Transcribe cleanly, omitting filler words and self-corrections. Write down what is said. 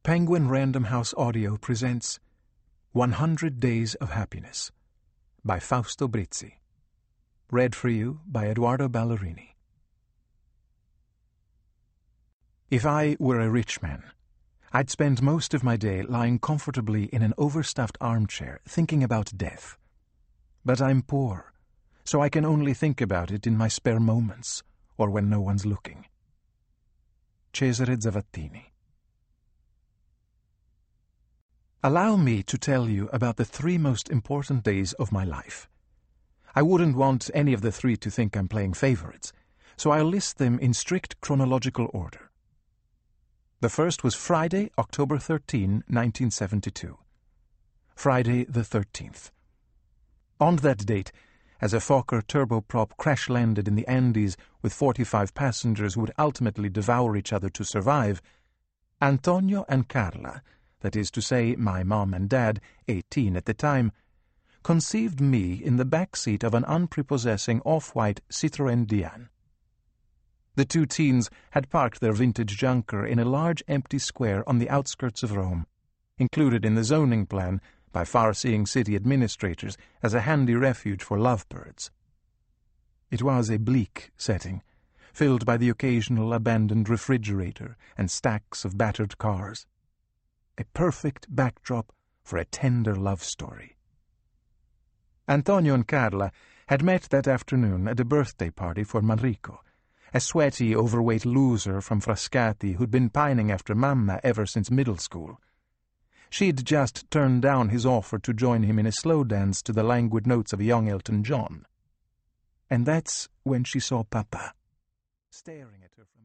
Penguin Random House Audio presents 100 Days of Happiness by Fausto Brizzi. Read for you by Edoardo Ballerini. If I were a rich man, I'd spend most of my day lying comfortably in an overstuffed armchair thinking about death. But I'm poor, so I can only think about it in my spare moments or when no one's looking. Cesare Zavattini. Allow me to tell you about the 3 most important days of my life. I wouldn't want any of the 3 to think I'm playing favorites, so I'll list them in strict chronological order. The first was Friday, October 13, 1972. Friday the 13th. On that date, as a Fokker turboprop crash-landed in the Andes with 45 passengers who would ultimately devour each other to survive, Antonio and Carla, that is to say, my mom and dad, 18 at the time, conceived me in the back seat of an unprepossessing off-white Citroën Diane. The 2 teens had parked their vintage junker in a large empty square on the outskirts of Rome, included in the zoning plan by far-seeing city administrators as a handy refuge for lovebirds. It was a bleak setting, filled by the occasional abandoned refrigerator and stacks of battered cars. A perfect backdrop for a tender love story. Antonio and Carla had met that afternoon at a birthday party for Manrico, a sweaty, overweight loser from Frascati who'd been pining after Mamma ever since middle school. She'd just turned down his offer to join him in a slow dance to the languid notes of a young Elton John. And that's when she saw Papa, staring at her from